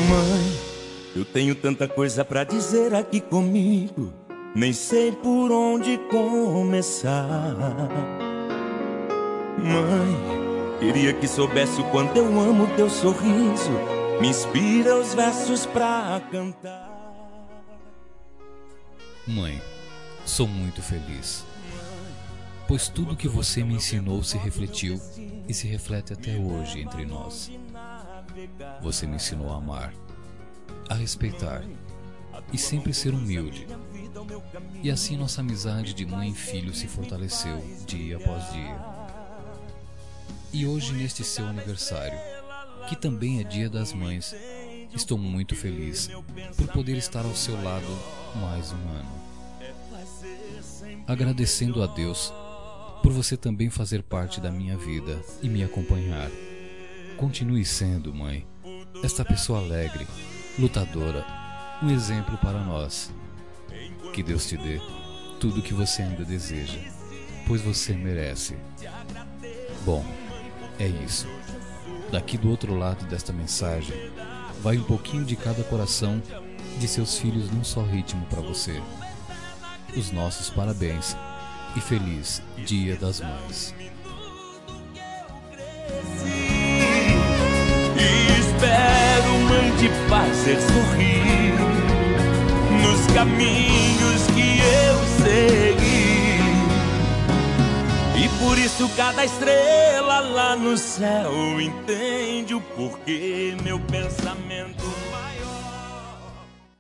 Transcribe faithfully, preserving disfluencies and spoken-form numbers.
Mãe, eu tenho tanta coisa pra dizer aqui comigo, nem sei por onde começar. Mãe, queria que soubesse o quanto eu amo teu sorriso, me inspira os versos pra cantar. Mãe, sou muito feliz, pois tudo que você me ensinou se refletiu e se reflete até hoje entre nós. Você me ensinou a amar, a respeitar e sempre ser humilde. E assim nossa amizade de mãe e filho se fortaleceu dia após dia. E hoje, neste seu aniversário, que também é Dia das Mães, estou muito feliz por poder estar ao seu lado mais um ano. Agradecendo a Deus por você também fazer parte da minha vida e me acompanhar. Continue sendo, mãe, esta pessoa alegre, lutadora, um exemplo para nós. Que Deus te dê tudo o que você ainda deseja, pois você merece. Bom, é isso. Daqui do outro lado desta mensagem, vai um pouquinho de cada coração de seus filhos num só ritmo para você. Os nossos parabéns e feliz Dia das Mães. E espero, mãe, te fazer sorrir nos caminhos que eu segui. E por isso cada estrela lá no céu entende o porquê meu pensamento